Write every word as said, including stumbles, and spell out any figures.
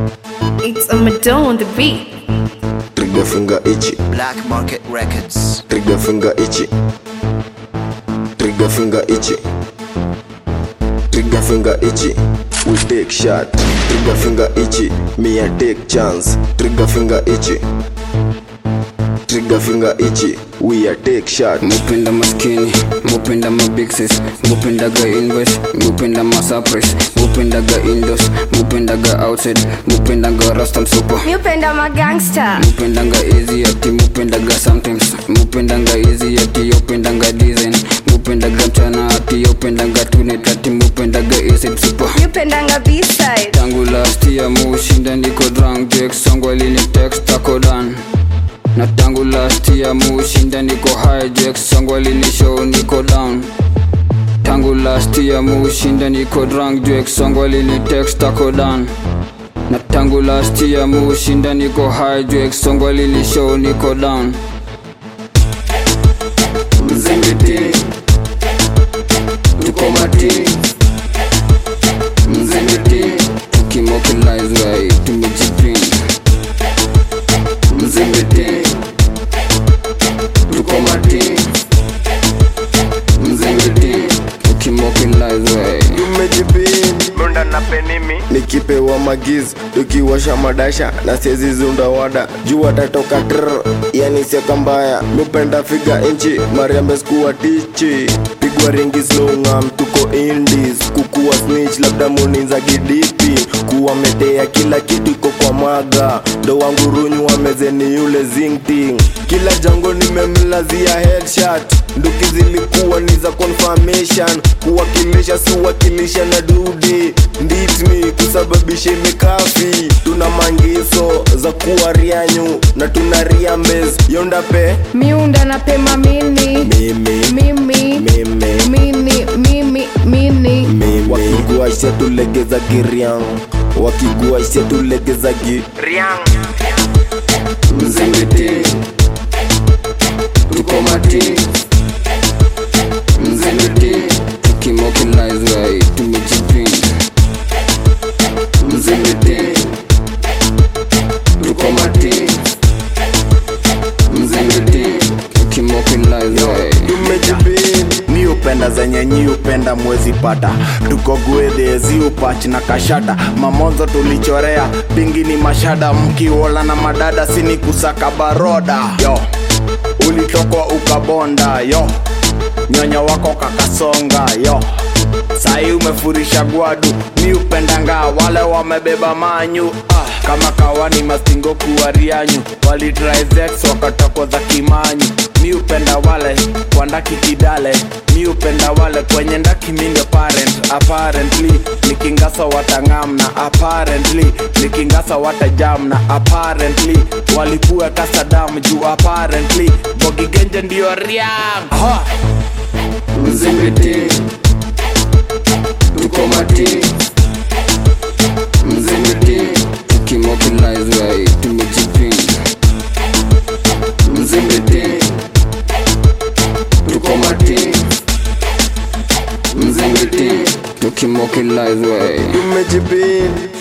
It's a Madonna on the beat. Trigger finger itchy. Black Market Records. Trigger finger itchy. Trigger finger itchy. Trigger finger itchy. We take shot. Trigger finger itchy. Me I take chance. Trigger finger itchy. Trigger finger itchy. We a take shot. Mupenda maskini, mupenda mabixes, mupenda ga invest, mupenda masurprise, mupenda ga indos, mupenda ga outside, mupenda ga rastam super. Mupenda ma gangster. Mupenda ga easy ati, mupenda ga sometimes, mupenda ga easy ati, mupenda ga design, mupenda ga mchana ati, mupenda ga tunet ati, mupenda ga acid super. Mupenda nga B-side. Tangu last year mushinda niko drunk, Jake song walini text tako done. Na tangu last year mushinda niko high, Jake song walini show niko down. Tangu last year mushinda niko drunk, Jake song walini text tako down. Na tangu last year mushinda niko high, Jake song walini show niko down. Mzingiti tuko mati, mzingiti tukimokilize way tumejipin. Mzingiti tuko mati, mzingiti tukimokilize way Tumejipin. Munda na penimi. Nikipewa magiz, tukiwasha madasha na siezi zunda wada. Jua tatoka trrr, yani seka mbaya. Mupenda figa inchi, mariambe skuwa tichi. Pigwa ringi slow ngam, tuko indies. Kukuwa snitch, labda muninza gidipi. Kuwa metea kila kitu iko kwa maga. Do wangu runyu wa mezeni yule zing ting. Kila jango nimemlazia headshot. Nduki zilikuwa ni za confirmation. Kuwakilisha suwakilisha na dude. Ndit me kusababisha mikafi. Tuna mangiso za kuwa rianyu na tuna riambez. Yonda pe Miunda na pema mini. Mimi Mimi. Mimi Mini. Mimi. Mini. Mimi wakigua ishe tulegeza giriang. Wakigua ishe tulegeza gi Riang. Mzingiti tuko mati, mzingiti tukimokilize way tumejipin. Mzingiti tuko mati, mzingiti tukimokilize way tumejipin. Ni upenda zenye nyi upenda mwezi pata. Tuko gwedhe zi upach na kashada. Mamonzo tulichorea pingi ni mashada. Mkiwola na madada sini kusaka baroda. Yo ulitokwa ukabonda. Yo nyonya wako kakasonga. Yo sai umefurisha gwadu. Mi upendanga wale wamebeba manyu. ah. Kama kawani mastingo kuwarianyu. Wali trizex wakatoko za kimanyu. Mi upenda wale kwa ndaki kidale. Mi upenda wale kwenye ndaki minge parent. Apparently nikingasa watangamna. Apparently nikingasa watajamna. Apparently walipua kasa damu juu. Apparently bogi genje ndio riang. ha. Mzingiti tuko mati, mzingiti tukimokilize way tumejipin. Mzingiti tuko mati, mzingiti tukimokilize way Tumejipin.